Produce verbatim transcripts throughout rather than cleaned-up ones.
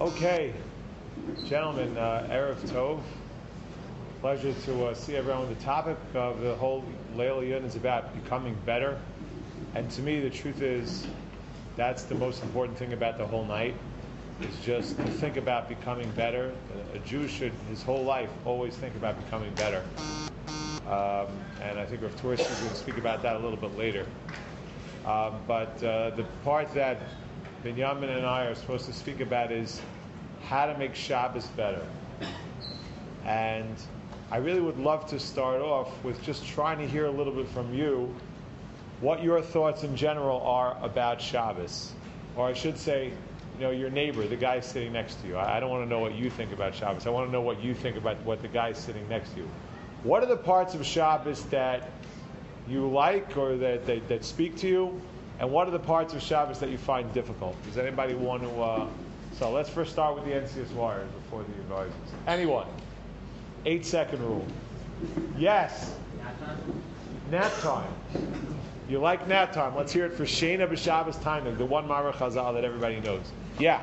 Okay, gentlemen, uh, Erev Tov. Pleasure to uh, see everyone. The topic of the whole Leil Yun is about becoming better. And to me, the truth is, that's the most important thing about the whole night, is just to think about becoming better. A Jew should, his whole life, always think about becoming better. Um, and I think Rav Torsi is going to speak about that a little bit later. Um, but uh, the part that Binyamin and I are supposed to speak about is how to make Shabbos better. And I really would love to start off with just trying to hear a little bit from you what your thoughts in general are about Shabbos. Or I should say, you know, your neighbor, the guy sitting next to you. I, I don't want to know what you think about Shabbos. I want to know what you think about what the guy sitting next to you. What are the parts of Shabbos that you like or that, that, that speak to you? And what are the parts of Shabbos that you find difficult? Does anybody want to... Uh, so let's first start with the N C S Warriors before the advisors. Anyone? Eight second rule. Yes. Nap time. Nap time. You like nap time. Let's hear it for Shena B'Shabbos Tainug, the one Marah Chazal that everybody knows. Yeah.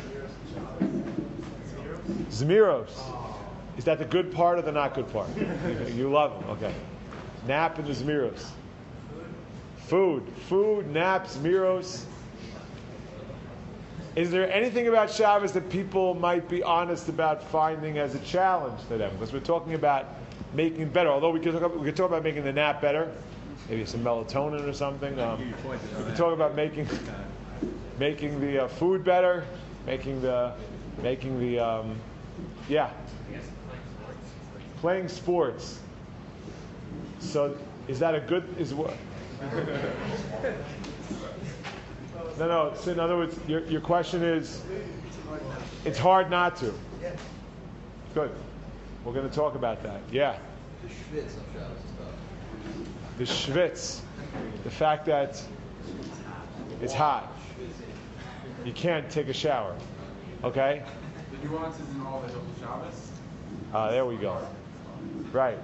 Zmiros. Is that the good part or the not good part? You love them. Okay. Nap and the Zmiros. Food. Food, naps, Zmiros. Is there anything about Shabbos that people might be honest about finding as a challenge to them? Because we're talking about making it better. Although we could talk about, we could talk about making the nap better, maybe some melatonin or something. Um, we could talk about making making the uh, food better, making the making the um, yeah, playing sports. So is that a good is what? No, no. So in other words, your your question is, it's hard not to. Good. We're going to talk about that. Yeah. The schwitz of Shabbos stuff. The schwitz, the fact that it's hot. You can't take a shower. Okay. The nuances in all the Hilchos Shabbos. Ah, there we go. Right.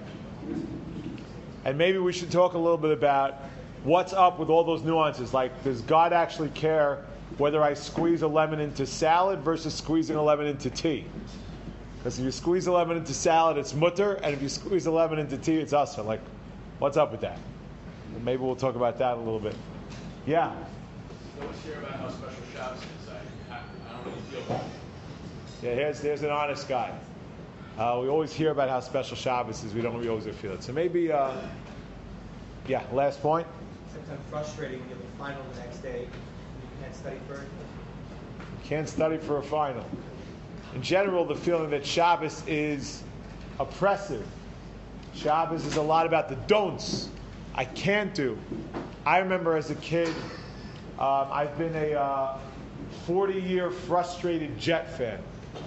And maybe we should talk a little bit about what's up with all those nuances. Like, does God actually care whether I squeeze a lemon into salad versus squeezing a lemon into tea? Because if you squeeze a lemon into salad, it's mutter, and if you squeeze a lemon into tea, it's asr. Like, what's up with that? And maybe we'll talk about that a little bit. Yeah? So let's hear about how special Shabbos is. I, I don't really feel about it. Yeah, here's, there's an honest guy. Uh, we always hear about how special Shabbos is. We don't really always feel it. So maybe, uh, yeah, last point. Sometimes frustrating when you have a final the next day and you can't study for it. You can't study for a final. In general, the feeling that Shabbos is oppressive. Shabbos is a lot about the don'ts. I can't do. I remember as a kid, um, I've been a uh, forty-year frustrated Jet fan.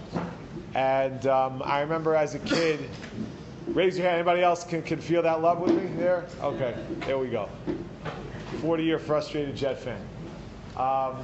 And um, I remember as a kid, raise your hand, anybody else can, can feel that love with me there? Okay, there we go. forty-year frustrated Jet fan. Um,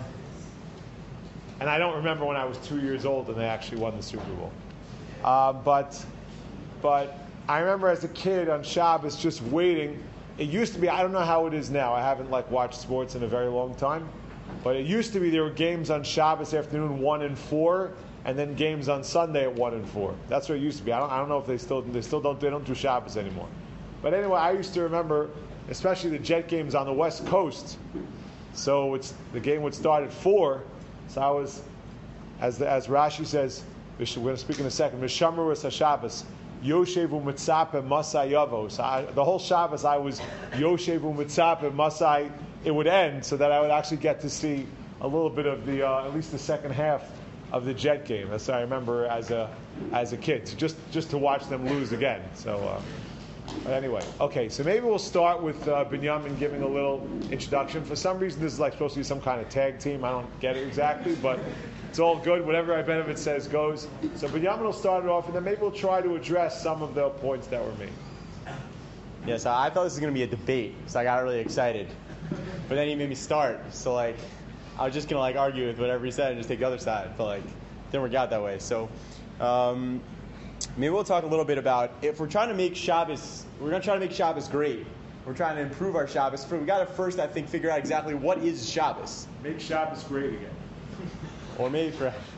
and I don't remember when I was two years old and they actually won the Super Bowl. Uh, but, but I remember as a kid on Shabbos just waiting. It used to be, I don't know how it is now. I haven't like watched sports in a very long time. But it used to be there were games on Shabbos afternoon, one and four, and then games on Sunday at one and four. That's what it used to be. I don't, I don't know if they still they still don't they don't do Shabbos anymore. But anyway, I used to remember, especially the Jet games on the West Coast. So it's the game would start at four. So I was, as the, as Rashi says, we're going to speak in a second. Mishamru HaShabbos, Yoshevu Mitzape Masai Yavo. So I, the whole Shabbos I was Yoshevu Mitzape Masai. It would end so that I would actually get to see a little bit of the uh, at least the second half of the Jet game. That's what I remember as a as a kid, so just just to watch them lose again. So uh, but anyway, okay. So maybe we'll start with uh, Binyamin giving a little introduction. For some reason, this is like supposed to be some kind of tag team. I don't get it exactly, but it's all good. Whatever Benevit says goes. So Binyamin will start it off, and then maybe we'll try to address some of the points that were made. Yeah, so I thought this was going to be a debate, so I got really excited. But then he made me start, so like I was just gonna like argue with whatever he said and just take the other side, but like it didn't work out that way. So um, maybe we'll talk a little bit about if we're trying to make Shabbos, we're gonna try to make Shabbos great. We're trying to improve our Shabbos. We got to first, I think, figure out exactly what is Shabbos. Make Shabbos great again. Or maybe for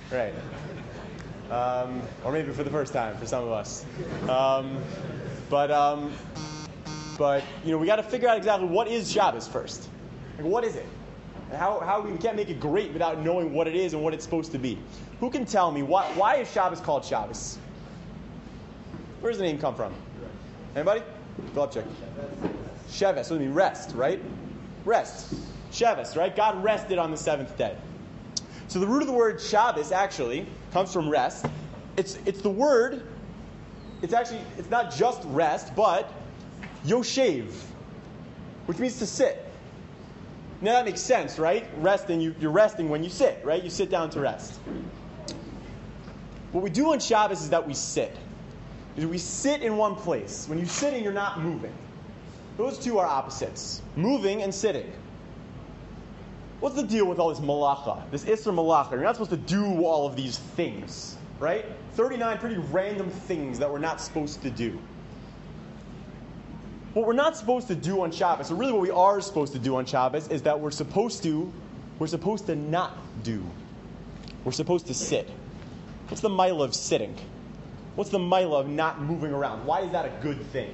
Right. Um, or maybe for the first time for some of us. Um, but, um, but you know, we got to figure out exactly what is Shabbos first. Like, what is it? And how, how we can't make it great without knowing what it is and what it's supposed to be. Who can tell me why, why is Shabbos called Shabbos? Where does the name come from? Anybody? Go up, check. Sheves. What does it mean? Rest, right? Rest. Sheves, right? God rested on the seventh day. So the root of the word Shabbos actually comes from rest. It's it's the word. It's actually it's not just rest, but yoshev, which means to sit. Now that makes sense, right? Resting, you, you're resting when you sit, right? You sit down to rest. What we do on Shabbos is that we sit. We sit in one place. When you're sitting, you're not moving. Those two are opposites. Moving and sitting. What's the deal with all this malacha? This Isser malacha. You're not supposed to do all of these things, right? thirty-nine pretty random things that we're not supposed to do. What we're not supposed to do on Shabbos, or really what we are supposed to do on Shabbos, is that we're supposed to, we're supposed to not do. We're supposed to sit. What's the mila of sitting? What's the mila of not moving around? Why is that a good thing?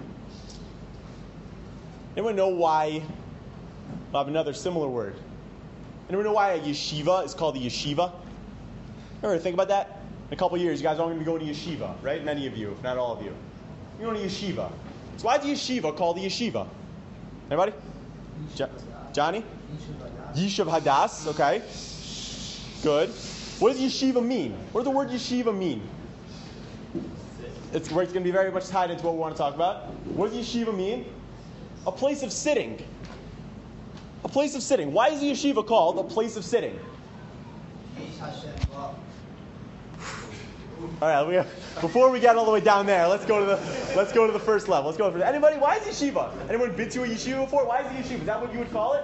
Anyone know why? I'll have another similar word. Anyone know why a yeshiva is called a yeshiva? Ever think about that? In a couple of years, you guys are all going to be going to yeshiva, right? Many of you, if not all of you. You're going to yeshiva. So why is yeshiva called a yeshiva? Anybody? Jo- Johnny? Yishuv Hadass, okay. Good. What does yeshiva mean? What does the word yeshiva mean? It's, it's going to be very much tied into what we want to talk about. What does yeshiva mean? A place of sitting. A place of sitting. Why is the yeshiva called a place of sitting? All right, we have, before we get all the way down there, let's go to the let's go to the first level. Let's go for anybody. Why is yeshiva? Anyone been to a yeshiva before? Why is it yeshiva? Is that what you would call it?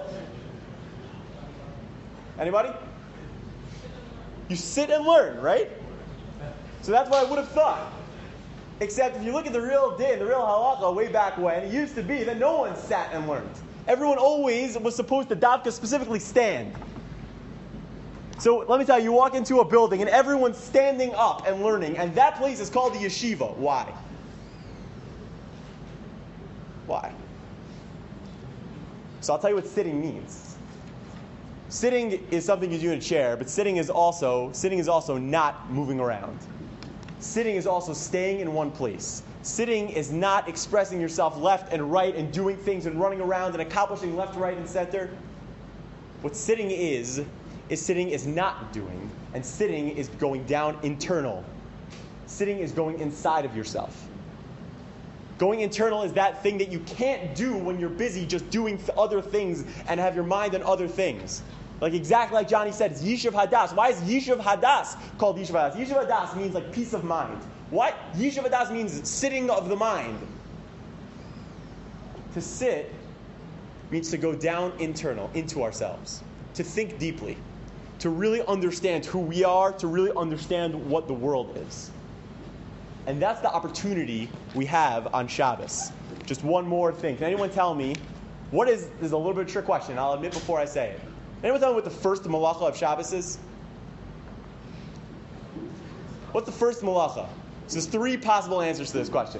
Anybody? You sit and learn, right? So that's what I would have thought. Except if you look at the real din, the real halacha way back when, it used to be that no one sat and learned. Everyone always was supposed to dafka specifically stand. So let me tell you, you walk into a building and everyone's standing up and learning, and that place is called the yeshiva. Why? Why? So I'll tell you what sitting means. Sitting is something you do in a chair, but sitting is also sitting is also not moving around. Sitting is also staying in one place. Sitting is not expressing yourself left and right and doing things and running around and accomplishing left, right, and center. What sitting is, is sitting is not doing, and sitting is going down internal. Sitting is going inside of yourself. Going internal is that thing that you can't do when you're busy just doing th- other things and have your mind on other things. Like exactly like Johnny said, it's Yishuv Hadass. Why is Yishuv Hadass called Yishuv Hadass? Yishuv Hadass means like peace of mind. What? Yishuv Hadass means sitting of the mind. To sit means to go down internal, into ourselves. To think deeply. To really understand who we are, to really understand what the world is. And that's the opportunity we have on Shabbos. Just one more thing. Can anyone tell me, what is, this is a little bit of a trick question, I'll admit before I say it. Anyone tell me what the first malacha of Shabbos is? What's the first malacha? So there's three possible answers to this question.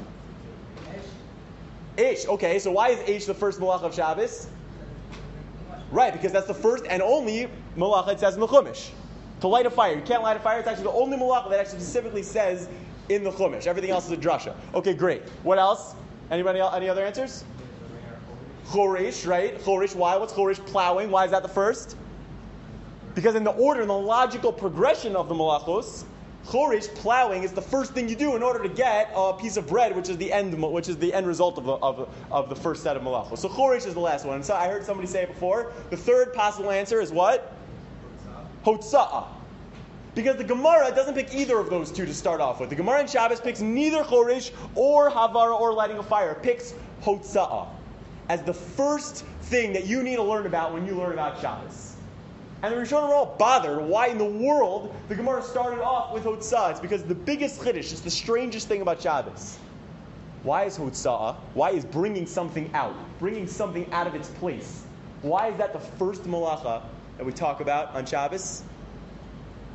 Eish. Okay, so why is Eish the first malacha of Shabbos? Right, because that's the first and only malacha it says in the Chumash. To light a fire. You can't light a fire. It's actually the only malacha that actually specifically says in the Chumash. Everything else is a drasha. Okay, great. What else? Anybody else? Any other answers? Chorish, right? Chorish. Why? What's chorish? Plowing. Why is that the first? Because in the order, in the logical progression of the malachos, chorish, plowing, is the first thing you do in order to get a piece of bread, which is the end, which is the end result of the, of, of the first set of malachos. So chorish is the last one. So I heard somebody say it before. The third possible answer is what? Hotza'ah. Because the Gemara doesn't pick either of those two to start off with. The Gemara in Shabbos picks neither chorish or havara or lighting a fire. It picks hotza'ah as the first thing that you need to learn about when you learn about Shabbos. And the Rishonim are all bothered why in the world the Gemara started off with hotza'ah. It's because the biggest chiddush, it's the strangest thing about Shabbos. Why is hotza'ah? Why is bringing something out, bringing something out of its place? Why is that the first malacha that we talk about on Shabbos?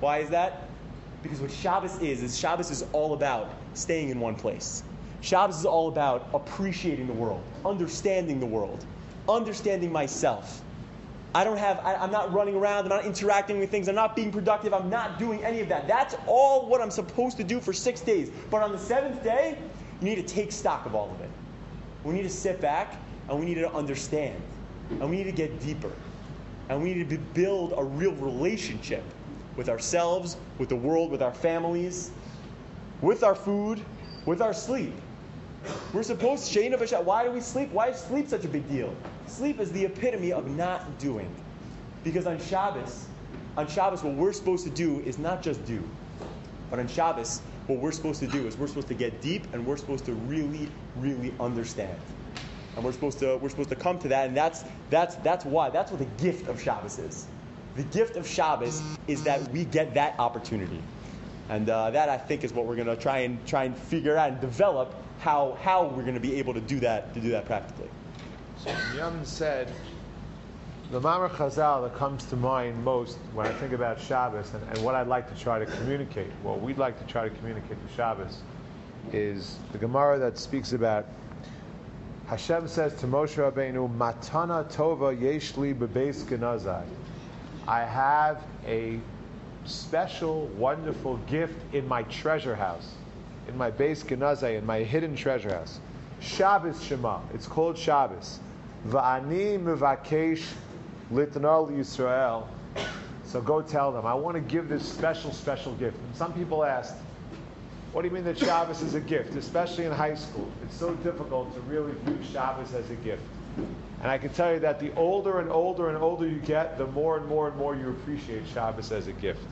Why is that? Because what Shabbos is, is Shabbos is all about staying in one place. Shabbos is all about appreciating the world, understanding the world, understanding myself. I don't have, I, I'm not running around, I'm not interacting with things, I'm not being productive, I'm not doing any of that. That's all what I'm supposed to do for six days. But on the seventh day, you need to take stock of all of it. We need to sit back and we need to understand. And we need to get deeper. And we need to build a real relationship with ourselves, with the world, with our families, with our food, with our sleep. We're supposed to, why do we sleep? Why is sleep such a big deal? Sleep is the epitome of not doing. Because on Shabbos, on Shabbos what we're supposed to do is not just do. But on Shabbos, what we're supposed to do is we're supposed to get deep and we're supposed to really, really understand. And we're supposed to we're supposed to come to that, and that's that's that's why. That's what the gift of Shabbos is. The gift of Shabbos is that we get that opportunity. And uh, that I think is what we're gonna try and try and figure out and develop how how we're gonna be able to do that to do that practically. So Yamin said, the Mamar Chazal that comes to mind most when I think about Shabbos and, and what I'd like to try to communicate, what we'd like to try to communicate to Shabbos, is the Gemara that speaks about Hashem says to Moshe Rabbeinu, Matana Tova Yeshli Bebeis Genazai. I have a special, wonderful gift in my treasure house, in my Beis Genazai, in my hidden treasure house. Shabbos Shema. It's called Shabbos. Va'ani mevakesh litnar Yisrael. So go tell them, I want to give this special, special gift. And some people asked, what do you mean that Shabbos is a gift, especially in high school? It's so difficult to really view Shabbos as a gift. And I can tell you that the older and older and older you get, the more and more and more you appreciate Shabbos as a gift.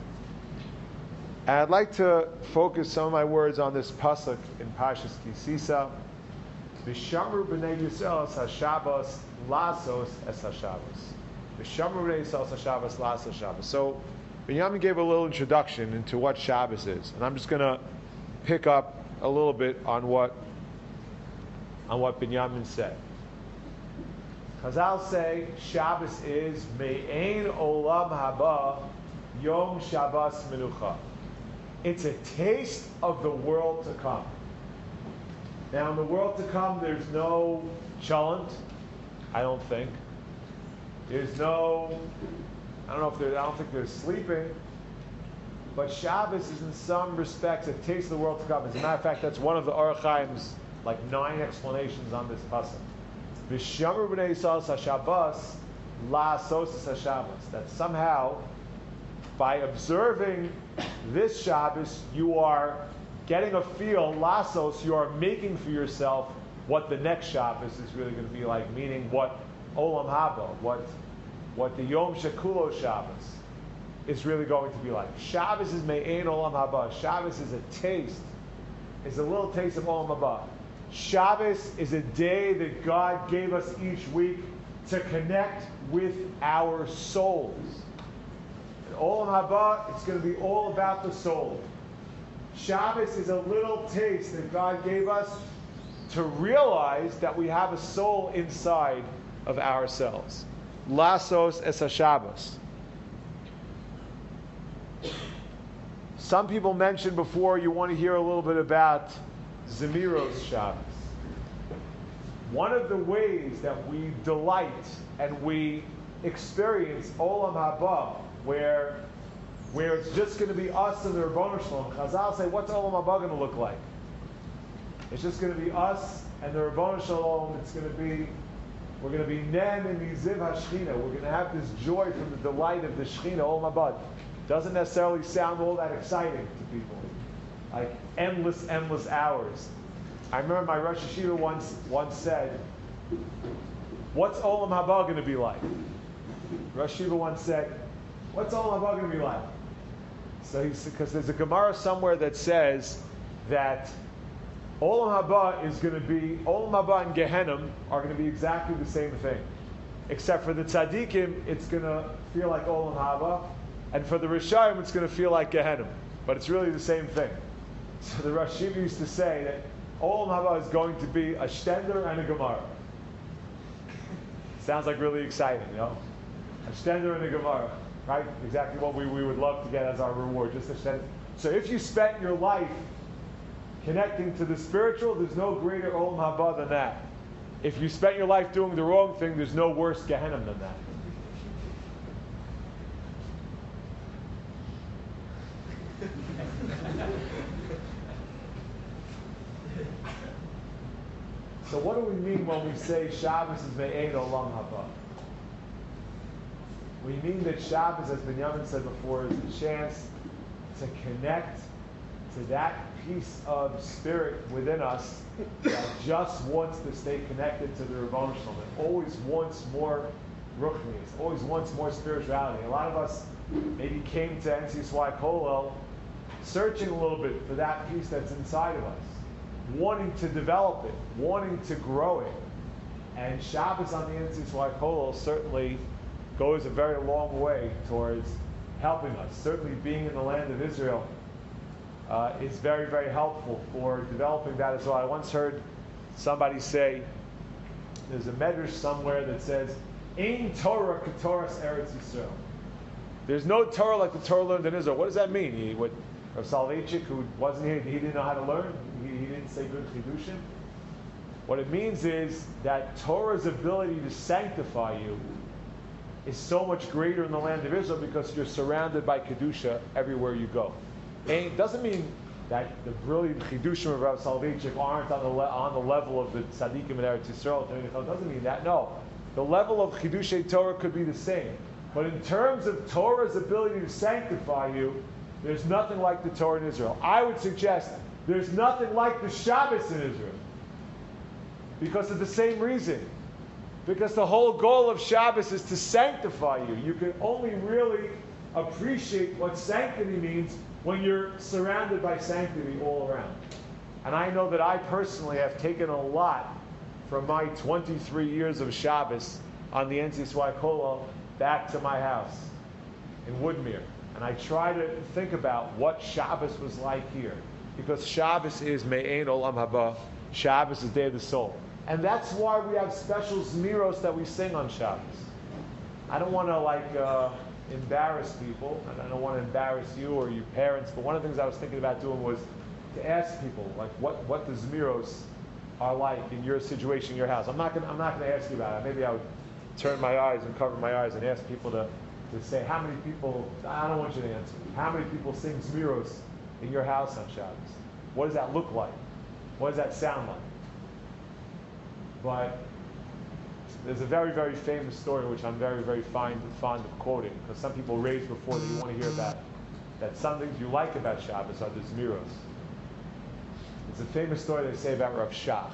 And I'd like to focus some of my words on this pasuk in Parshas Kisisa. V'shamru b'nei Yisrael es haShabbos lasos es haShabbos. V'shamru b'nei Yisrael es haShabbos lasos Shabbos. So Binyamin gave a little introduction into what Shabbos is, and I'm just going to pick up a little bit on what on what Binyamin said. Chazal say Shabbos is Me'ein Olam Haba Yom Shabbos Menucha. It's a taste of the world to come. Now, in the world to come, there's no cholent, I don't think. There's no, I don't know if there, I don't think there's sleeping. But Shabbos is in some respects a taste of the world to come. As a matter of fact, that's one of the Orach Chaim's like nine explanations on this pasuk. V'shamru b'nei Yisrael haShabbos la'asos haShabbos. That somehow, by observing this Shabbos, you are getting a feel, lasos, you are making for yourself what the next Shabbos is really going to be like, meaning what Olam Haba, what, what the Yom Shekulo Shabbos is really going to be like. Shabbos is Me'ein Olam Haba. Shabbos is a taste, is a little taste of Olam Haba. Shabbos is a day that God gave us each week to connect with our souls. And Olam Haba, it's going to be all about the soul. Shabbos is a little taste that God gave us to realize that we have a soul inside of ourselves. Lasos es haShabbos. Some people mentioned before you want to hear a little bit about Zemiros Shabbos. One of the ways that we delight and we experience Olam Haba, where where it's just going to be us and the Rebbeinu Shalom. Chazal say, what's Olam Haba going to look like? It's just going to be us and the Rebbeinu Shalom. It's going to be, we're going to be Nen and Niziv HaShechina. We're going to have this joy from the delight of the Shechina, Olam Haba. Doesn't necessarily sound all that exciting to people. Like endless, endless hours. I remember my Rosh Hashiva once, once said, what's Olam Haba going to be like? Rosh Hashiva once said, what's Olam Haba going to be like? So he said, because there's a Gemara somewhere that says that Olam Haba is going to be, Olam Haba and Gehenna are going to be exactly the same thing. Except for the Tzaddikim, it's going to feel like Olam Haba, and for the Rishayim, it's going to feel like Gehenna. But it's really the same thing. So the Rosh Hashiva used to say that Olam Haba is going to be a Shtender and a Gemara. Sounds like really exciting, you know? A Shtender and a Gemara. right? Exactly what we, we would love to get as our reward. Just to send. So if you spent your life connecting to the spiritual, there's no greater olam haba than that. If you spent your life doing the wrong thing, there's no worse Gehenna than that. So what do we mean when we say Shabbos is me'ein olam haba? We mean that Shabbos, as Binyamin said before, is a chance to connect to that piece of spirit within us that just wants to stay connected to the Rebbeinu Shalom. It always wants more ruchnius, always wants more spirituality. A lot of us maybe came to N C S Y Kollel searching a little bit for that piece that's inside of us, wanting to develop it, wanting to grow it. And Shabbos on the N C S Y Kollel certainly goes a very long way towards helping us. Certainly being in the land of Israel uh, is very, very helpful for developing that as well. I once heard somebody say, there's a medrash somewhere that says, Ein Torah k'Torahs Eretz Yisrael. There's no Torah like the Torah learned in Israel. What does that mean? He, what, Rav Soloveitchik, who wasn't here, he didn't know how to learn. He, he didn't say good chidushim. What it means is that Torah's ability to sanctify you is so much greater in the land of Israel because you're surrounded by kedusha everywhere you go. And it doesn't mean that the brilliant chidushim of Rav Soloveitchik aren't on the le- on the level of the tzaddikim in Eretz Yisrael. It doesn't mean that. No, the level of chidushay Torah could be the same. But in terms of Torah's ability to sanctify you, there's nothing like the Torah in Israel. I would suggest there's nothing like the Shabbos in Israel because of the same reason. Because the whole goal of Shabbos is to sanctify you. You can only really appreciate what sanctity means when you're surrounded by sanctity all around. And I know that I personally have taken a lot from my twenty-three years of Shabbos on the N C S Y Kollel back to my house in Woodmere. And I try to think about what Shabbos was like here. Because Shabbos is Me'ein Olam Haba. Shabbos is Day of the Soul. And that's why we have special zmiros that we sing on Shabbos. I don't want to like uh, embarrass people, and I don't want to embarrass you or your parents, but one of the things I was thinking about doing was to ask people like what, what the zmiros are like in your situation, your house. I'm not going I'm not going to ask you about it. Maybe I would turn my eyes and cover my eyes and ask people to, to say how many people, I don't want you to answer, how many people sing zmiros in your house on Shabbos? What does that look like? What does that sound like? But there's a very, very famous story which I'm very, very fond, fond of quoting, because some people raised before that you want to hear about that some things you like about Shabbos are the zmiros. It's a famous story they say about Rav Shach.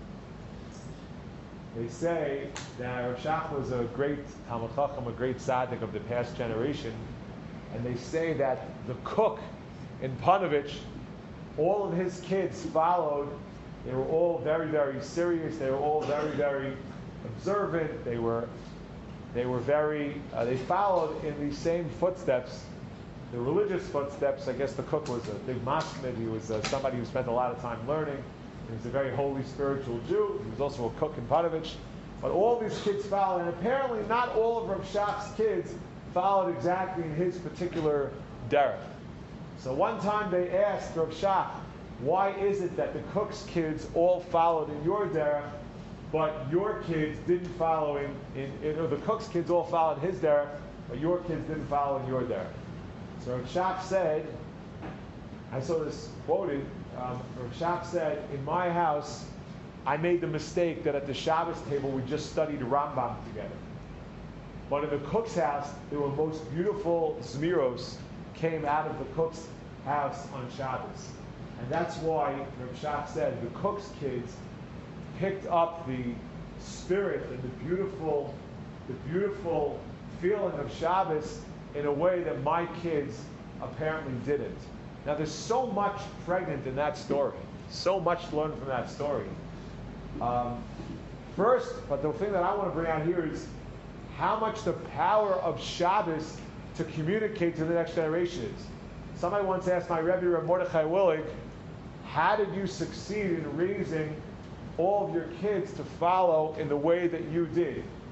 They say that Rav Shach was a great Talmid Chacham, a great tzaddik of the past generation, and they say that the cook in Panovich, all of his kids followed. They were all very, very serious. They were all very, very observant. They were, they were very. Uh, they followed in these same footsteps, the religious footsteps. I guess the cook was a big mashmid. He was uh, somebody who spent a lot of time learning. He was a very holy spiritual Jew. He was also a cook in Panovich. But all these kids followed, and apparently not all of Rav Shach's kids followed exactly in his particular derech. So one time they asked Rav Shach, why is it that the cook's kids all followed in your derech, but your kids didn't follow in, in, in or the cook's kids all followed his derech, but your kids didn't follow in your derech? So Rav Shach said, I saw this quoted, um, Rav Shach said, in my house, I made the mistake that at the Shabbos table we just studied Rambam together. But in the cook's house, there were most beautiful zmiros came out of the cook's house on Shabbos. And that's why Rav Shach said the cook's kids picked up the spirit and the beautiful, the beautiful feeling of Shabbos in a way that my kids apparently didn't. Now there's so much pregnant in that story, so much to learn from that story. Um, first, but the thing that I want to bring out here is how much the power of Shabbos to communicate to the next generation is. Somebody once asked my Rebbe, Reb Mordechai Willig, how did you succeed in raising all of your kids to follow in the way that you did?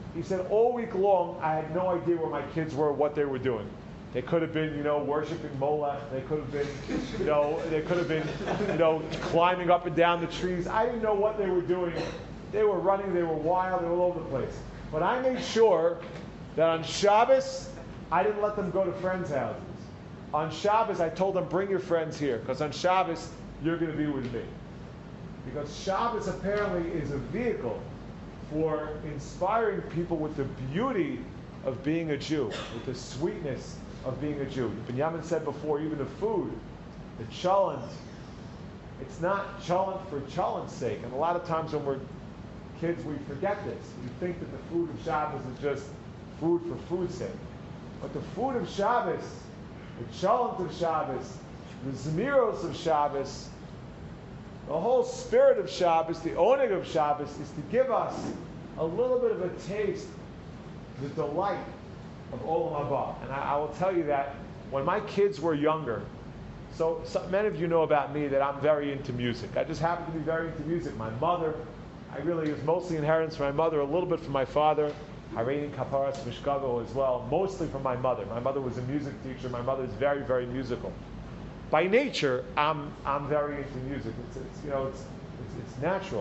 He said all week long, I had no idea where my kids were, what they were doing. They could have been, you know, worshiping Molech. They could have been, you know, they could have been, you know, climbing up and down the trees. I didn't know what they were doing. They were running. They were wild. They were all over the place. But I made sure that on Shabbos, I didn't let them go to friends' houses. On Shabbos, I told them, bring your friends here, because on Shabbos, you're going to be with me. Because Shabbos apparently is a vehicle for inspiring people with the beauty of being a Jew, with the sweetness of being a Jew. Binyamin said before, even the food, the cholent, it's not cholent for cholent's sake. And a lot of times when we're kids, we forget this. We think that the food of Shabbos is just food for food's sake. But the food of Shabbos, the cholent of Shabbos, the Zmiros of Shabbos, the whole spirit of Shabbos, the oneg of Shabbos, is to give us a little bit of a taste, the delight of Olam Haba. And I, I will tell you that when my kids were younger, so, so many of you know about me that I'm very into music. I just happen to be very into music. My mother, I really, it was mostly inheritance from my mother, a little bit from my father, Harein Kaparas Mishkago as well, mostly from my mother. My mother was a music teacher. My mother is very, very musical. By nature, I'm I'm very into music. It's, it's you know it's, it's it's natural.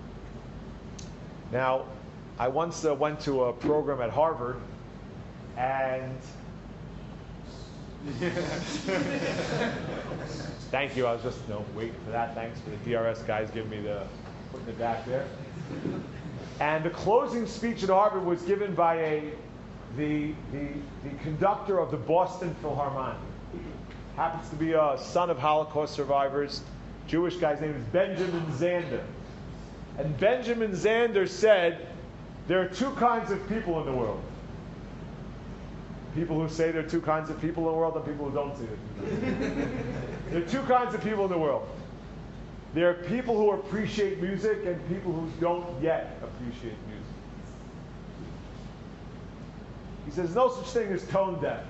Now, I once uh, went to a program at Harvard, and thank you. I was just you know waiting for that. Thanks for the D R S guys giving me the putting it back there. And the closing speech at Harvard was given by a the the the conductor of the Boston Philharmonic. Happens to be a son of Holocaust survivors. Jewish guy's name is Benjamin Zander. And Benjamin Zander said, there are two kinds of people in the world. People who say there are two kinds of people in the world and people who don't say there. There are two kinds of people in the world. There are people who appreciate music and people who don't yet appreciate music. He says, no such thing as tone deaf.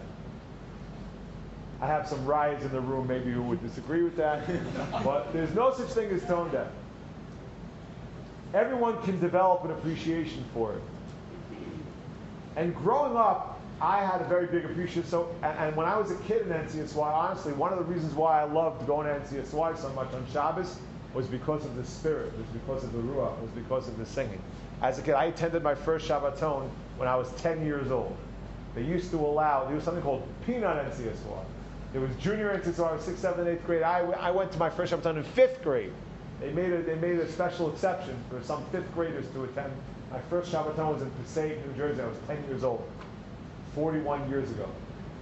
I have some riots in the room maybe who would disagree with that, but there's no such thing as tone deaf. Everyone can develop an appreciation for it. And growing up, I had a very big appreciation. So, and, and when I was a kid in N C S Y, honestly, one of the reasons why I loved going to N C S Y so much on Shabbos was because of the spirit, was because of the ruach, was because of the singing. As a kid, I attended my first Shabbaton when I was ten years old. They used to allow, there was something called Peanut N C S Y. There was junior N C S Y, sixth, seventh, and eighth grade. I, I went to my first Shabbaton in fifth grade. They made a, they made a special exception for some fifth graders to attend. My first Shabbaton was in Passaic, New Jersey. I was ten years old, forty-one years ago.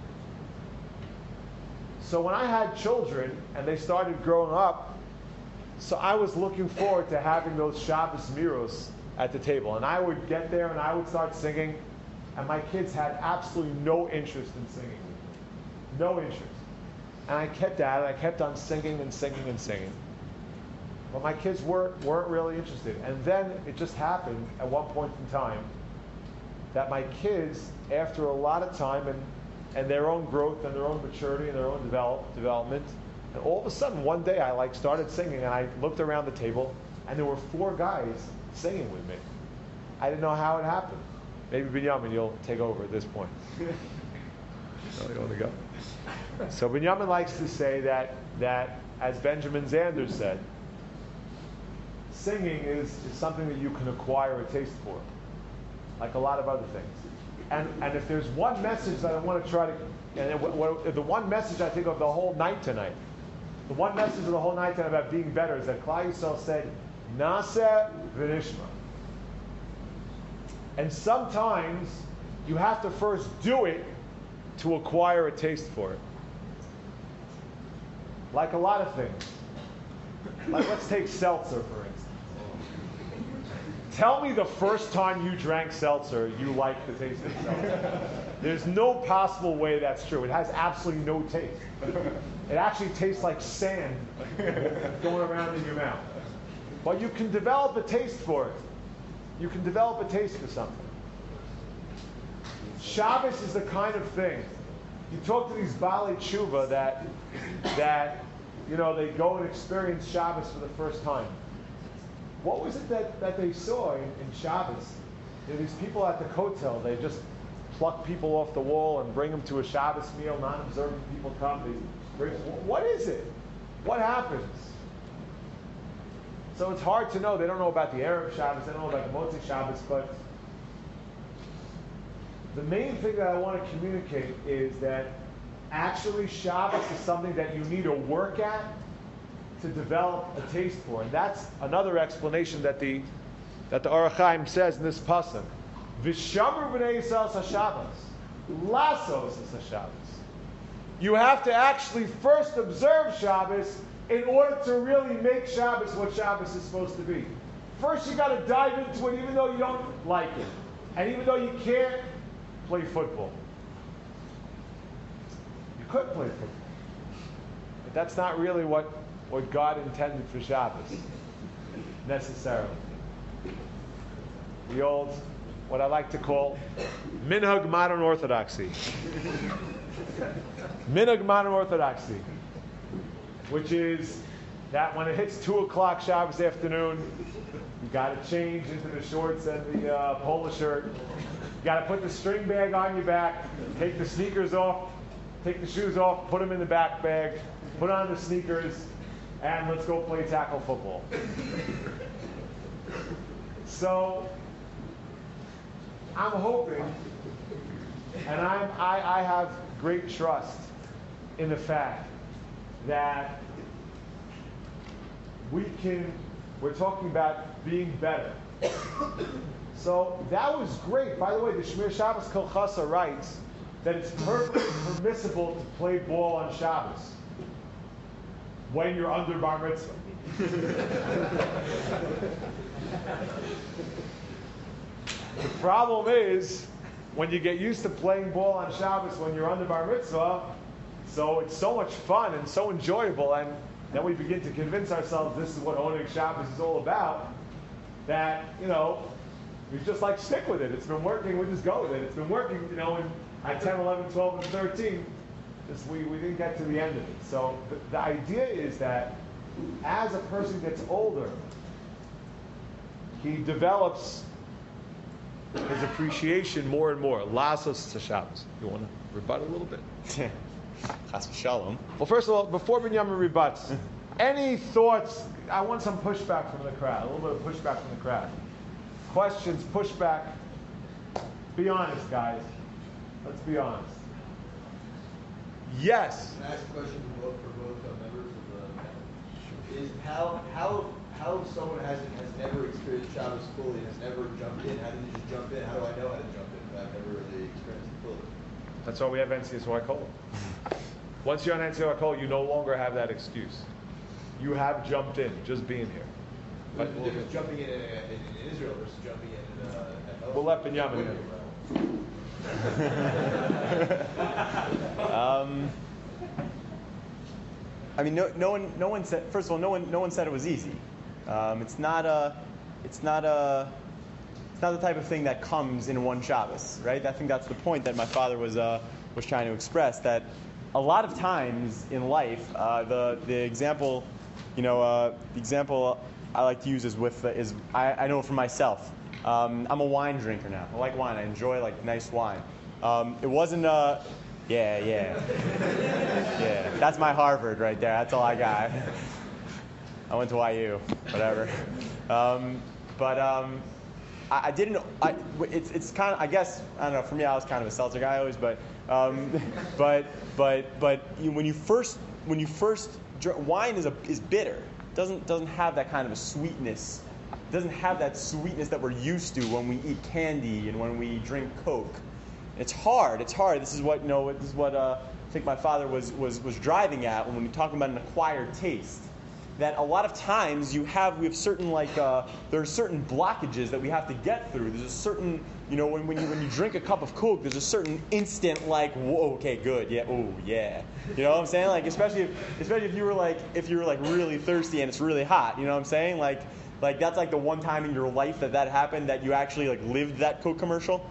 So when I had children and they started growing up, so I was looking forward to having those Shabbos miros at the table. And I would get there and I would start singing, and my kids had absolutely no interest in singing. No interest. And I kept at it. I kept on singing and singing and singing. But my kids weren't, weren't really interested. And then it just happened at one point in time that my kids, after a lot of time and, and their own growth and their own maturity and their own develop, development, and all of a sudden one day I like started singing and I looked around the table and there were four guys singing with me. I didn't know how it happened. Maybe Binyamin, you'll take over at this point. No, you want to go? So Binyamin likes to say that, that as Benjamin Zander said, singing is, is something that you can acquire a taste for, like a lot of other things. And, and if there's one message that I want to try to, and it, what, the one message I think of the whole night tonight, the one message of the whole night tonight about being better is that Klal Yisrael said, Naseh v'nishma. And sometimes you have to first do it to acquire a taste for it. Like a lot of things. Like let's take seltzer, for instance. Tell me the first time you drank seltzer, you liked the taste of seltzer. There's no possible way that's true. It has absolutely no taste. It actually tastes like sand going around in your mouth. But you can develop a taste for it. You can develop a taste for something. Shabbos is the kind of thing. You talk to these Baalei Tshuva that, that, you know, they go and experience Shabbos for the first time. What was it that, that they saw in, in Shabbos You know, these people at the Kotel, they just pluck people off the wall and bring them to a Shabbos meal. Non-observant people come. They bring, what is it? What happens? So it's hard to know. They don't know about the Arab Shabbos. They don't know about the Motzi Shabbos. But the main thing that I want to communicate is that actually Shabbos is something that you need to work at to develop a taste for. And that's another explanation that the that the Orach Chaim says in this pasuk. V'shamru b'nei Yisrael haShabbos, lasos es haShabbos. You have to actually first observe Shabbos in order to really make Shabbos what Shabbos is supposed to be. First, you got to dive into it, even though you don't like it, and even though you can't play football. You could play football, but that's not really what what God intended for Shabbos necessarily. The old, what I like to call, minhag modern orthodoxy. Minhag modern orthodoxy, which is that when it hits two o'clock Shabbos afternoon, you got to change into the shorts and the uh, polo shirt. You got to put the string bag on your back, take the sneakers off, take the shoes off, put them in the back bag, put on the sneakers, and let's go play tackle football. So I'm hoping, and I'm, I, I have great trust in the fact that we can, we're talking about being better. So that was great. By the way, the Shmir Shabbos Kol Chasa writes that it's perfectly permissible to play ball on Shabbos when you're under bar mitzvah. The problem is when you get used to playing ball on Shabbos when you're under bar mitzvah, so it's so much fun and so enjoyable, and then we begin to convince ourselves this is what owning Shabbos is all about, that, you know, we just like stick with it. It's been working, we just go with it. It's been working, you know, in, at ten, eleven, twelve, and thirteen, just we, we didn't get to the end of it. So the, the idea is that as a person gets older, he develops his appreciation more and more. Lasos to Shabbos. You want to rebut a little bit? Chas v'shalom. Well, first of all, before Binyamin rebuts, any thoughts? I want some pushback from the crowd. A little bit of pushback from the crowd. Questions, pushback. Be honest, guys. Let's be honest. Yes. Can I ask a question for both, for both uh, members of the panel? Is how how how if someone hasn't has never experienced Shabbos fully and has never jumped in, how do you just jump in? How do I know how to jump in if I've never really experienced it fully? That's why we have N C S Y Kol. Once you're on N C S Y Kol, you no longer have that excuse. You have jumped in, just being here. But the difference jumping in in, in, in Israel versus jumping in uh, at home. We'll let Binyamin in. um, I mean, no, no one, no one said. First of all, no one, no one said it was easy. Um, it's not a, it's not a, it's not the type of thing that comes in one Shabbos, right? I think that's the point that my father was uh, was trying to express. That a lot of times in life, uh, the the example, you know, uh, the example I like to use is with uh, is I, I know for myself. Um, I'm a wine drinker now. I like wine. I enjoy like nice wine. Um, it wasn't uh yeah, yeah. Yeah. That's my Harvard right there. That's all I got. I went to Y U, whatever. Um, but um, I, I didn't I, it's it's kind of I guess I don't know, for me I was kind of a seltzer guy always, but um, but but but you, when you first when you first drink, wine is a is bitter. It doesn't doesn't have that kind of a sweetness. It doesn't have that sweetness that we're used to when we eat candy and when we drink Coke. It's hard. It's hard. This is what you know. This is what uh, I think my father was was was driving at when we talk about an acquired taste. That a lot of times you have we have certain like uh, there are certain blockages that we have to get through. There's a certain you know when, when you when you drink a cup of Coke, there's a certain instant like whoa, okay, good, yeah, oh yeah, you know what I'm saying? Like especially if, especially if you were like if you were like really thirsty and it's really hot, you know what I'm saying? Like like that's like the one time in your life that that happened that you actually like lived that Coke commercial.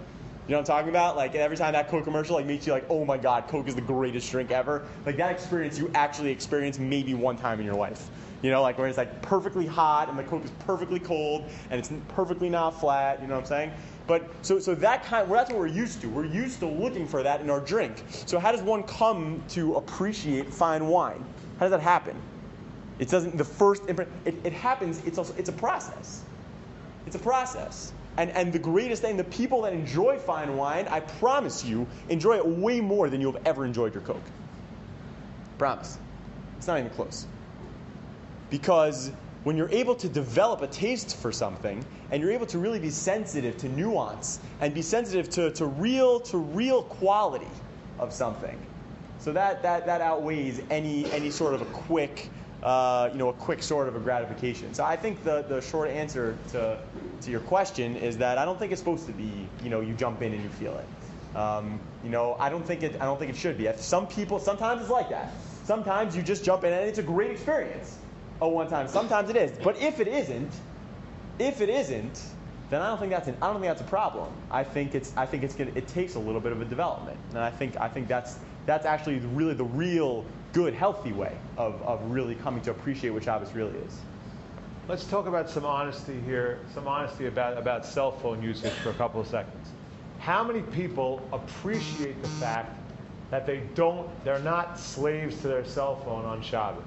You know what I'm talking about? Like every time that Coke commercial like makes you like, oh my God, Coke is the greatest drink ever. Like that experience you actually experience maybe one time in your life. You know, like where it's like perfectly hot and the Coke is perfectly cold and it's perfectly not flat. You know what I'm saying? But so so that kind, well, that's what we're used to. We're used to looking for that in our drink. So how does one come to appreciate fine wine? How does that happen? It doesn't. The first impre- it, it happens. It's also it's a process. It's a process. And and the greatest thing, the people that enjoy fine wine, I promise you, enjoy it way more than you've ever enjoyed your Coke. Promise. It's not even close. Because when you're able to develop a taste for something, and you're able to really be sensitive to nuance, and be sensitive to, to real to real quality of something, so that that, that outweighs any any sort of a quick uh, you know a quick sort of a gratification. So I think the, the short answer to to your question is that I don't think it's supposed to be you know you jump in and you feel it. Um, you know I don't think it I don't think it should be. Some people sometimes it's like that. Sometimes you just jump in and it's a great experience. Oh, one time. Sometimes it is. But if it isn't, if it isn't, then I don't think that's an, I don't think that's a problem. I think it's I think it's gonna, it takes a little bit of a development, and I think I think that's that's actually really the real good healthy way of, of really coming to appreciate what Shabbos really is. Let's talk about some honesty here, some honesty about, about cell phone usage for a couple of seconds. How many people appreciate the fact that they don't, they're not slaves to their cell phone on Shabbos?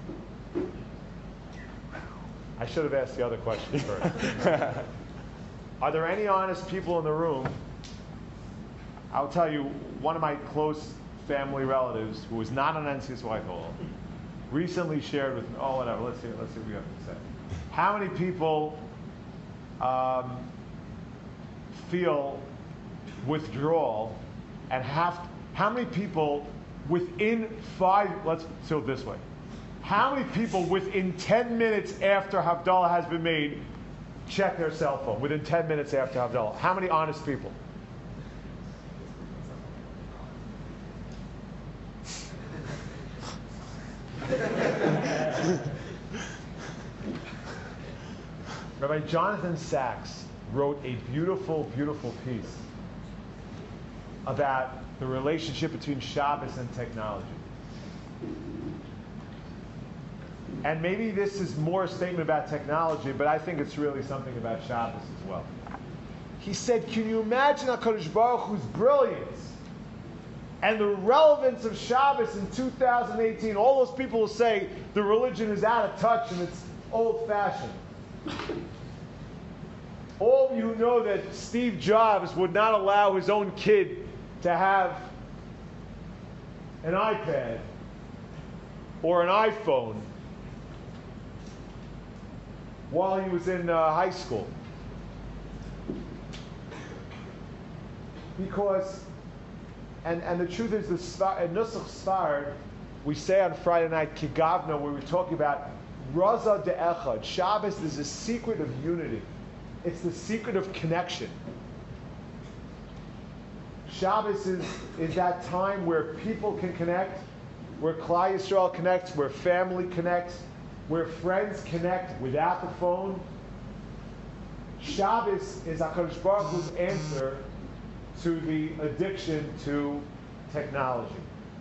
I should have asked the other question first. Are there any honest people in the room? I'll tell you, one of my close family relatives, who is not on N C S Y at all, recently shared with me, oh, whatever, let's see, let's see what we have to say. How many people um, feel withdrawal and have, how many people within five, let's do it this way. How many people within ten minutes after Havdalah has been made check their cell phone? Within ten minutes after Havdalah. How many honest people? Rabbi Jonathan Sachs wrote a beautiful, beautiful piece about the relationship between Shabbos and technology. And maybe this is more a statement about technology, but I think it's really something about Shabbos as well. He said, can you imagine HaKadosh Baruch Hu's brilliance and the relevance of Shabbos in two thousand eighteen? All those people will say the religion is out of touch and it's old-fashioned. All of you who know that Steve Jobs would not allow his own kid to have an iPad or an iPhone while he was in uh, high school. Because, and, and the truth is, the in Nusach Sfard, we say on Friday night, Kigavna, where we're talking about Raza de Echad. Shabbos is a secret of unity. It's the secret of connection. Shabbos is, is that time where people can connect, where Klal Yisrael connects, where family connects, where friends connect without the phone. Shabbos is HaKadosh Baruch Hu's answer to the addiction to technology.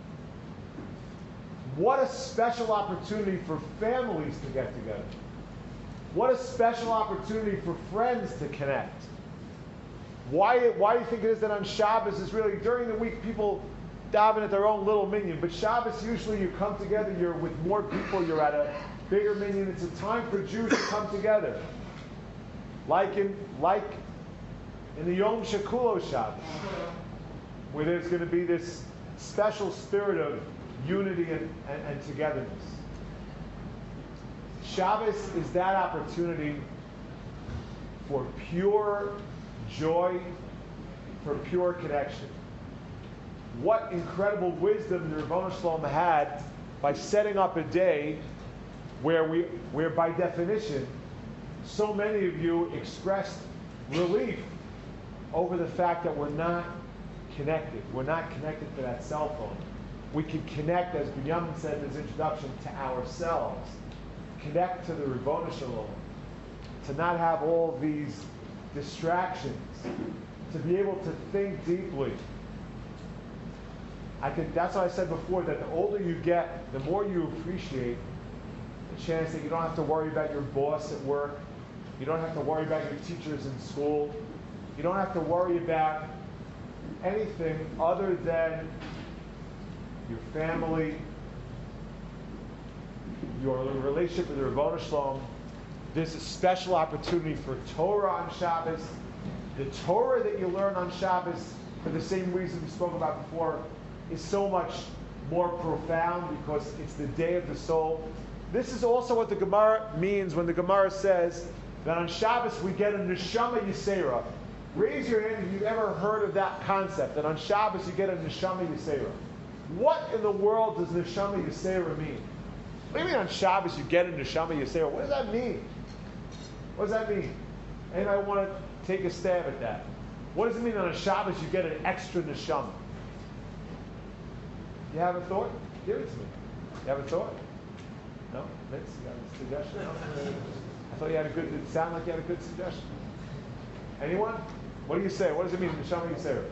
What a special opportunity for families to get together. What a special opportunity for friends to connect. Why, why do you think it is that on Shabbos is really, during the week, people daven at their own little minyan, but Shabbos usually you come together, you're with more people, you're at a bigger minyan. It's a time for Jews to come together. Like in, like in the Yom Shekulo Shabbos, where there's going to be this special spirit of unity and, and, and togetherness. Shabbos is that opportunity for pure joy, for pure connection. What incredible wisdom the Rebbeinu Shalom had by setting up a day where we, where by definition, so many of you expressed relief over the fact that we're not connected. We're not connected to that cell phone. We can connect, as Binyamin said in his introduction, to ourselves. Connect to the Rebbeinu Shalom. To not have all these distractions to be able to think deeply. I could, that's why I said before that the older you get, the more you appreciate the chance that you don't have to worry about your boss at work. You don't have to worry about your teachers in school. You don't have to worry about anything other than your family, your relationship with the Rebbeinu Shalom. There's a special opportunity for Torah on Shabbos. The Torah that you learn on Shabbos, for the same reason we spoke about before, is so much more profound because it's the day of the soul. This is also what the Gemara means when the Gemara says that on Shabbos we get a Neshama Yisera. Raise your hand if you've ever heard of that concept, that on Shabbos you get a Neshama Yisera. What in the world does Neshama Yisera mean? What do you mean on Shabbos you get a Neshama Yisera? What does that mean? What does that mean? Anybody want to take a stab at that? What does it mean on a Shabbos you get an extra Neshama? You have a thought? Give it to me. You have a thought? No? Vince, you got a suggestion? I thought you had a good, it sounded like you had a good suggestion. Anyone? What do you say? What does it mean, Neshama Yisera?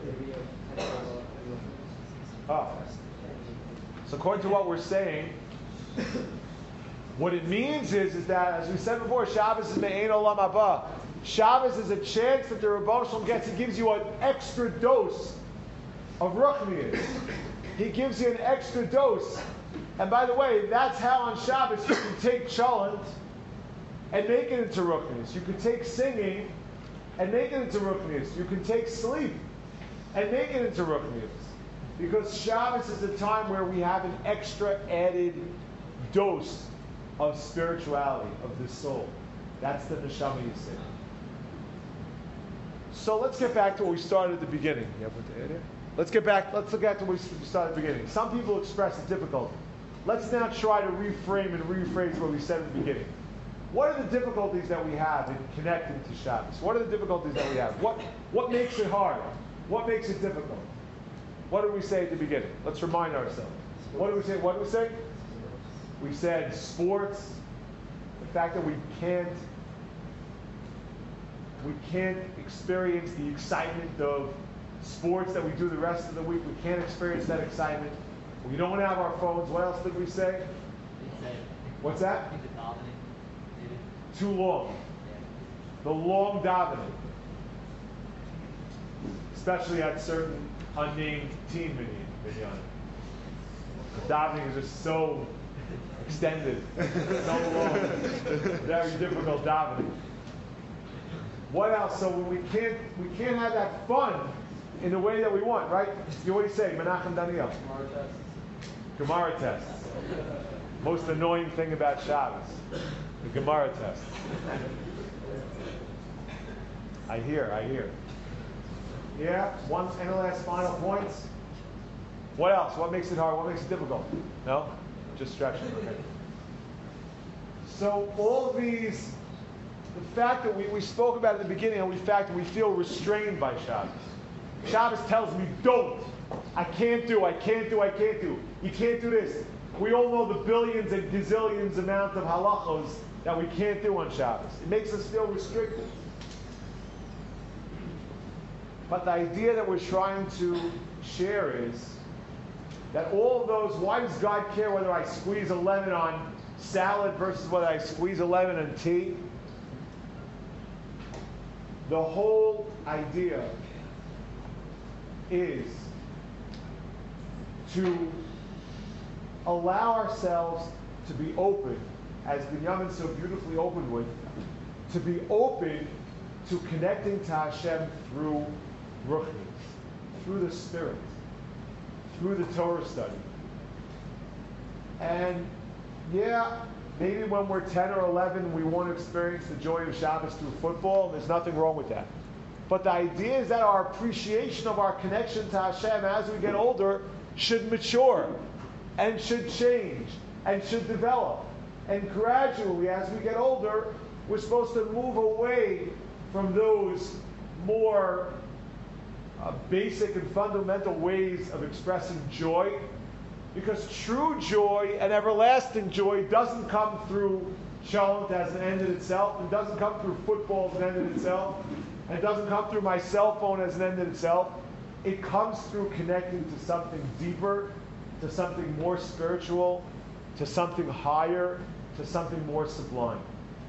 Oh. So according to what we're saying, what it means is, is that, as we said before, Shabbos is Me'ein Olam Haba. Shabbos is a chance that the Rebbeinu Shalom gets. He gives you an extra dose of Ruchnius. He gives you an extra dose. And by the way, that's how on Shabbos you can take Cholent and make it into Ruchnius. You can take singing and make it into Ruchnius. You can take sleep and make it into Ruchnius. Because Shabbos is a time where we have an extra added dose of spirituality, of the soul. That's the Neshama Yisera. So let's get back to what we started at the beginning. You have what to add here? Let's get back, let's look at what we started at the beginning. Some people express a difficulty. Let's now try to reframe and rephrase what we said at the beginning. What are the difficulties that we have in connecting to Shabbos? What are the difficulties that we have? What, what makes it hard? What makes it difficult? What did we say at the beginning? Let's remind ourselves. What did we say? What did we say? We said sports, the fact that we can't we can't experience the excitement of sports that we do the rest of the week. We can't experience that excitement. We don't have our phones. What else did we say? What's that? Too long. The long davening. Especially at certain unnamed team minyan. The davening is just so extended, so long, very difficult davening. What else? So we can't we can't have that fun in the way that we want, right? You always say Menachem Daniel. Gemara tests. Most annoying thing about Shabbos, the Gemara test. I hear, I hear. Yeah. One any last final points? What else? What makes it hard? What makes it difficult? No? Just stretching. Okay. So all these, the fact that we, we spoke about at the beginning, and the fact that we feel restrained by Shabbos. Shabbos tells me, don't. I can't do, I can't do, I can't do. You can't do this. We all know the billions and gazillions amount of halachos that we can't do on Shabbos. It makes us feel restricted. But the idea that we're trying to share is that all of those, why does God care whether I squeeze a lemon on salad versus whether I squeeze a lemon on tea? The whole idea is to allow ourselves to be open, as Binyamin so beautifully opened with, to be open to connecting to Hashem through Ruchnius, through the Spirit, through the Torah study. And yeah, maybe when we're ten or eleven, we want to experience the joy of Shabbos through football. There's nothing wrong with that. But the idea is that our appreciation of our connection to Hashem as we get older should mature and should change and should develop. And gradually, as we get older, we're supposed to move away from those more uh, basic and fundamental ways of expressing joy. Because true joy and everlasting joy doesn't come through Shalom as an end in itself, and doesn't come through football as an end in itself, And it doesn't come through my cell phone as an end in itself. It comes through connecting to something deeper, to something more spiritual, to something higher, to something more sublime.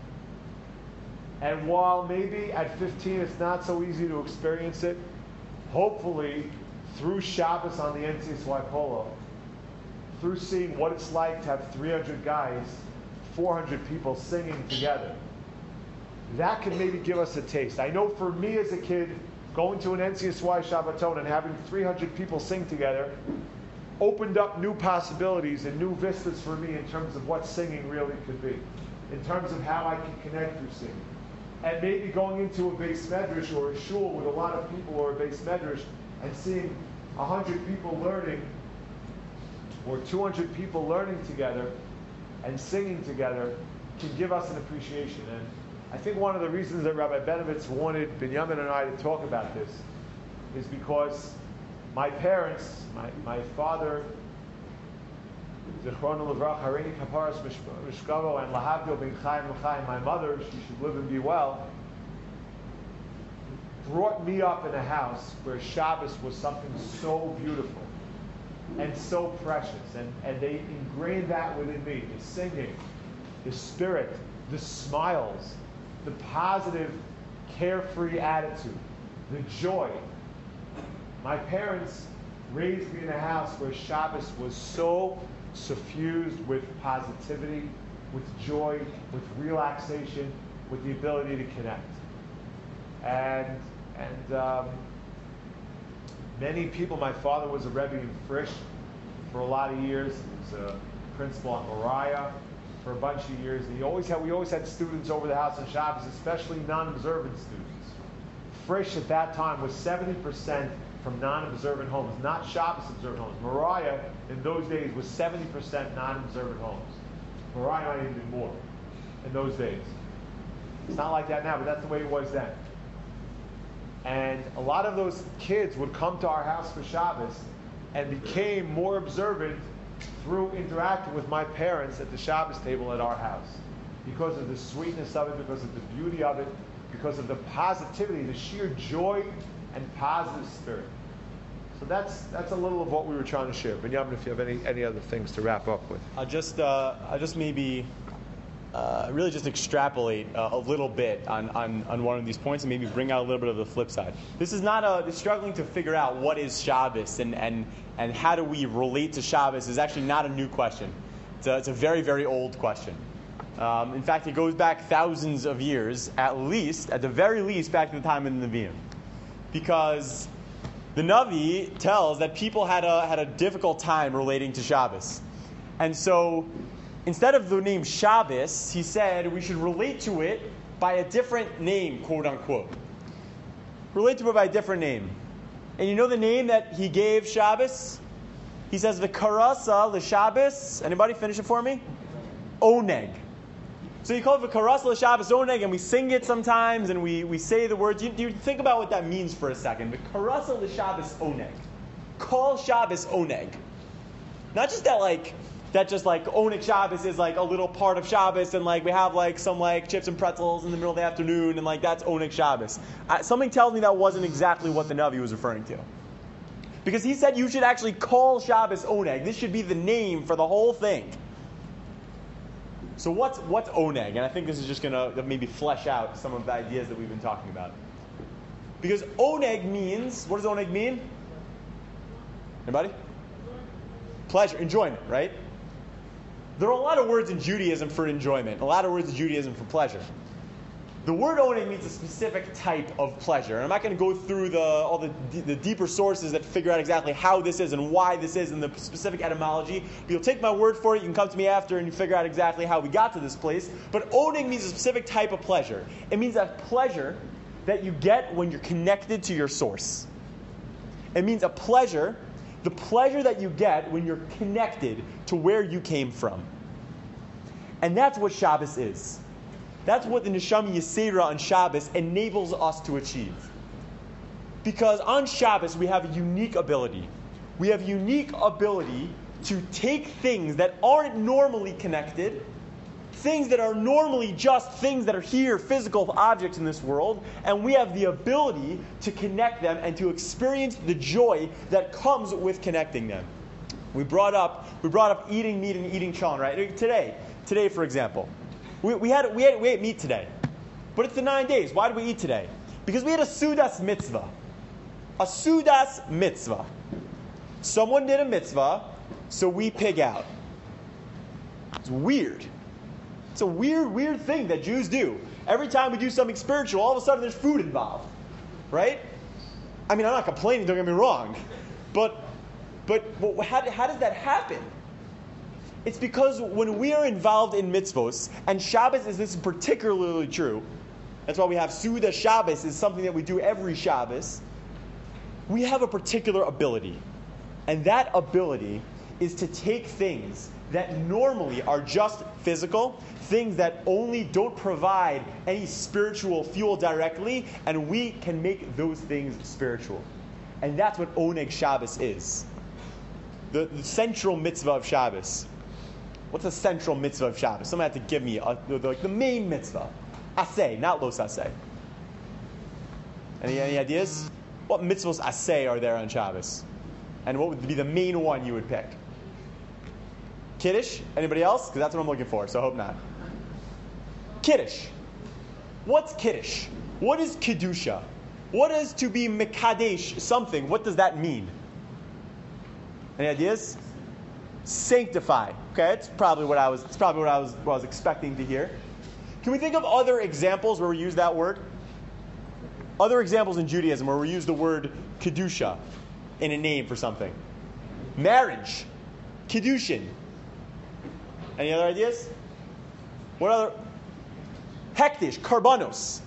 And while maybe at fifteen it's not so easy to experience it, hopefully through Shabbos on the N C S Y Polo, through seeing what it's like to have three hundred guys, four hundred people singing together, that can maybe give us a taste. I know for me as a kid, going to an N C S Y Shabbaton and having three hundred people sing together opened up new possibilities and new vistas for me in terms of what singing really could be, in terms of how I can connect through singing. And maybe going into a beis medrash or a shul with a lot of people or a beis medrash and seeing one hundred people learning or two hundred people learning together and singing together can give us an appreciation. And I think one of the reasons that Rabbi Benovitz wanted Binyamin and I to talk about this is because my parents, my, my father, Zichrono Livracha, Hareini Kaparas Mishkavo, and Lahavdil Ben Chaim L'chaim, my mother, she should live and be well, brought me up in a house where Shabbos was something so beautiful and so precious. And, and they ingrained that within me, the singing, the spirit, the smiles, the positive, carefree attitude, the joy. My parents raised me in a house where Shabbos was so suffused with positivity, with joy, with relaxation, with the ability to connect. And and um, many people, my father was a Rebbe in Frisch for a lot of years. He was a principal at Moriah for a bunch of years. And he always had, we always had students over the house on Shabbos, especially non-observant students. Frisch at that time was seventy percent from non-observant homes, not Shabbos observant homes. Moriah in those days was seventy percent non-observant homes. Moriah might even be more in those days. It's not like that now, but that's the way it was then. And a lot of those kids would come to our house for Shabbos and became more observant through interacting with my parents at the Shabbos table at our house. Because of the sweetness of it, because of the beauty of it, because of the positivity, the sheer joy and positive spirit. So that's that's a little of what we were trying to share. Binyamin, if you have any, any other things to wrap up with. I'll just uh, I'll just maybe uh, really just extrapolate uh, a little bit on, on, on one of these points and maybe bring out a little bit of the flip side. This is not a struggling to figure out what is Shabbos and, and, and how do we relate to Shabbos is actually not a new question. It's a, it's a very, very old question. Um, in fact, it goes back thousands of years, at least, at the very least, back to the time of the Nevi'im. Because the Navi tells that people had a had a difficult time relating to Shabbos. And so instead of the name Shabbos, he said we should relate to it by a different name, quote unquote. Relate to it by a different name. And you know the name that he gave Shabbos? He says the Karasa l'Shabbos. Anybody finish it for me? Oneg. So you call it the Karasa l'Shabbos Oneg, and we sing it sometimes, and we, we say the words. You, you think about what that means for a second. The Karasa l'Shabbos Oneg. Call Shabbos Oneg. Not just that, like, that just like Oneg Shabbos is like a little part of Shabbos, and like we have like some like chips and pretzels in the middle of the afternoon, and like that's Oneg Shabbos. Uh, something tells me that wasn't exactly what the Navi was referring to. Because he said you should actually call Shabbos Oneg. This should be the name for the whole thing. So what's what's Oneg? And I think this is just going to maybe flesh out some of the ideas that we've been talking about. Because Oneg means, what does Oneg mean? Anybody? Pleasure, enjoyment, right? There are a lot of words in Judaism for enjoyment, a lot of words in Judaism for pleasure. The word Oneg means a specific type of pleasure. And I'm not going to go through the, all the, the deeper sources that figure out exactly how this is and why this is and the specific etymology. But you'll take my word for it. You can come to me after and you figure out exactly how we got to this place. But Oneg means a specific type of pleasure. It means a pleasure that you get when you're connected to your source. It means a pleasure, the pleasure that you get when you're connected to where you came from. And that's what Shabbos is. That's what the Neshama Yisera on Shabbos enables us to achieve. Because on Shabbos we have a unique ability. We have a unique ability to take things that aren't normally connected, things that are normally just things that are here, physical objects in this world, and we have the ability to connect them and to experience the joy that comes with connecting them. We brought up we brought up eating meat and eating challah, right? Today, today, for example, we, we had we had we ate meat today, but it's the nine days. Why did we eat today? Because we had a sudas mitzvah, a sudas mitzvah. Someone did a mitzvah, so we pig out. It's weird. It's a weird, weird thing that Jews do. Every time we do something spiritual, all of a sudden there's food involved, right? I mean, I'm not complaining. Don't get me wrong, but. But how, how does that happen? It's because when we are involved in mitzvos, and Shabbos is this particularly true, that's why we have Suda Shabbos is something that we do every Shabbos, we have a particular ability. And that ability is to take things that normally are just physical, things that only don't provide any spiritual fuel directly, and we can make those things spiritual. And that's what Oneg Shabbos is. The, the central mitzvah of Shabbos. What's the central mitzvah of Shabbos? Someone had to give me a, the, like the main mitzvah. Aseh, not los aseh. Any, any ideas? What mitzvahs aseh are there on Shabbos? And what would be the main one you would pick? Kiddush? Anybody else? Because that's what I'm looking for, so I hope not. Kiddush. What's Kiddush? What is Kedusha? What is to be mekadesh something? What does that mean? Any ideas? Sanctify. Okay, it's probably what I was. It's probably what I was. What I was expecting to hear. Can we think of other examples where we use that word? Other examples in Judaism where we use the word kedusha in a name for something. Marriage, kiddushin. Any other ideas? What other? Hektish, karbanos.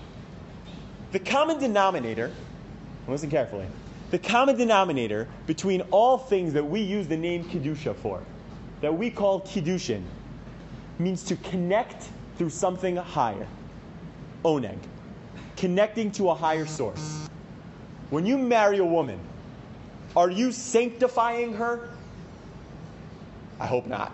The common denominator. Listen carefully. The common denominator between all things that we use the name Kedusha for, that we call Kiddushin, means to connect through something higher. Oneg. Connecting to a higher source. When you marry a woman, are you sanctifying her? I hope not.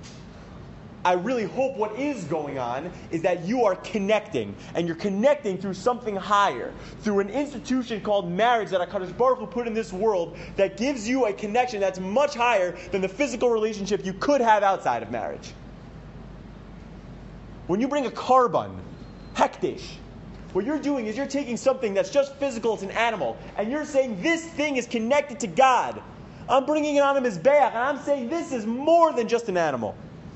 I really hope what is going on is that you are connecting, and you're connecting through something higher, through an institution called marriage that HaKadosh Baruch Hu put in this world that gives you a connection that's much higher than the physical relationship you could have outside of marriage. When you bring a korban, hekdesh, what you're doing is you're taking something that's just physical, it's an animal, and you're saying this thing is connected to God. I'm bringing it on a mizbeach, and I'm saying this is more than just an animal.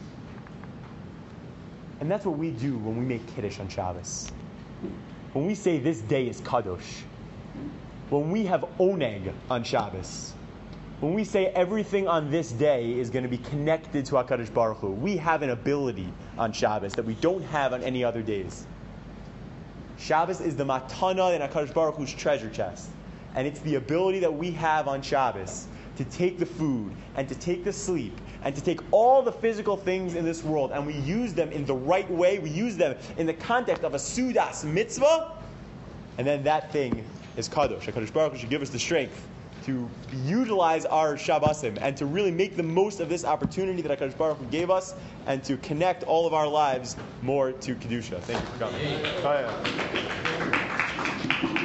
And that's what we do when we make Kiddush on Shabbos. When we say this day is Kadosh. When we have Oneg on Shabbos. When we say everything on this day is going to be connected to HaKadosh Baruch Hu. We have an ability on Shabbos that we don't have on any other days. Shabbos is the matana in HaKadosh Baruch Hu's treasure chest. And it's the ability that we have on Shabbos to take the food and to take the sleep and to take all the physical things in this world and we use them in the right way. We use them in the context of a sudas mitzvah. And then that thing is kadosh. HaKadosh Baruch Hu should give us the strength to utilize our Shabbosim and to really make the most of this opportunity that HaKadosh Baruch Hu gave us and to connect all of our lives more to Kedusha. Thank you for coming. Oh, yeah.